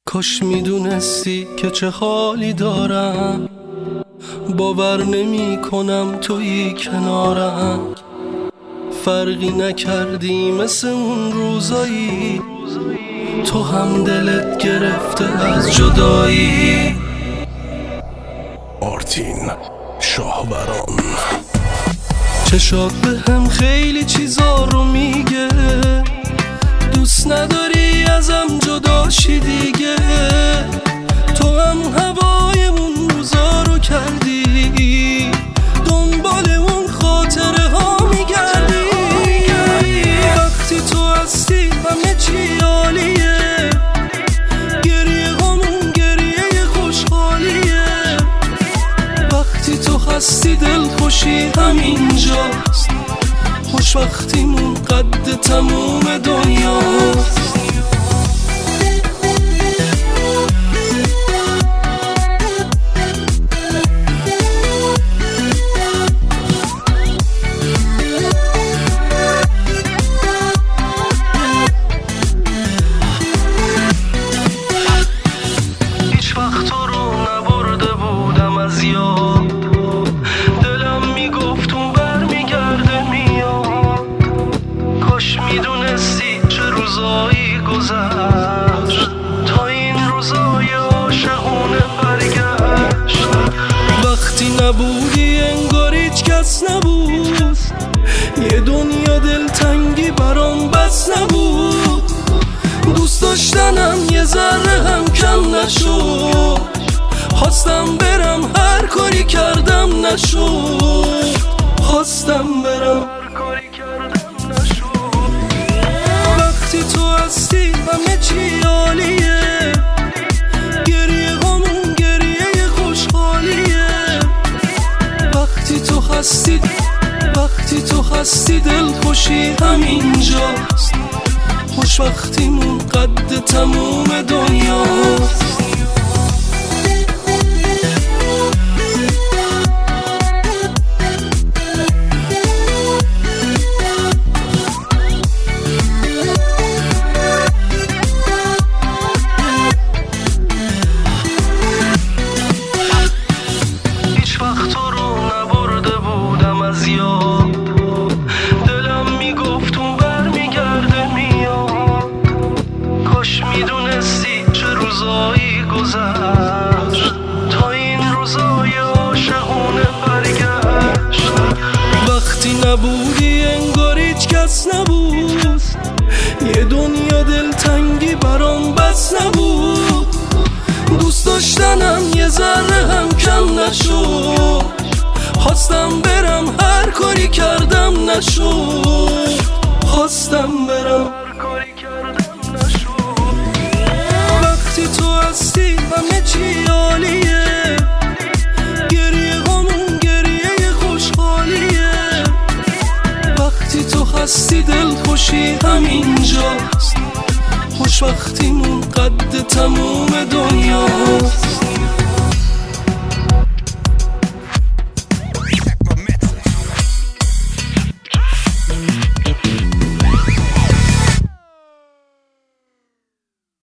کاش میدونستی که چه حالی دارم، باور نمی کنم تویی کنارم. فرقی نکردی مثل اون روزایی، تو هم دلت گرفته از جدایی. آرتین شاهوران. چشات به هم خیلی چیزا رو میگه، دوست نداری ازم جداشی دیگه. تو هم هوای اون روزا رو کردی، دنبال اون خاطره ها میگردی. وقتی تو هستی همه چی عالیه، گریه همون گریه خوشحالیه. وقتی تو هستی دل خوشی همینجاست، خوشبختیمون قد تموم دنیاست. هیچ وقت تو رو نبرده بودم از یاد، دلم میگفت اون برمیگرده میاد. کاش میدونستی چه روزایی گذشت تا این روزای عاشقونه برگشت. وقتی نبودی انگار هیچ کس نبود، یه دنیا دلتنگی برام بس نبود. دوست داشتنم یه ذره هم کم نشد، خواستم برم هر کاری کردم نشد. خواستم برم هر کاری کردم نشد. وقتی تو هستی همه چی عالیه، گریه همون گریه خوشحالیه. وقتی تو هستی دل خوشی همینجاست، خوشبختیمون قد تموم دنیاست. هیچ وقت تو رو نبرده بودم از یاد، دلم میگفت اون برمیگرده میاد. کاش میدونستی چه روزایی گذشت تا این روزای عاشقونه برگشت. وقتی نبودی انگار هیچ کس نبود، یه دنیا دلتنگی برام بس نبود. دوست داشتنم یه ذره هم کم نشد، خواستم برم هر کاری کردم نشد. خواستم برم هر کاری کردم نشد. وقتی تو هستی همه چی عالیه، گریه همون گریه خوشحالیه. وقتی تو هستی دل خوشی همینجاست، خوشبختیمون قد تموم دنیاست.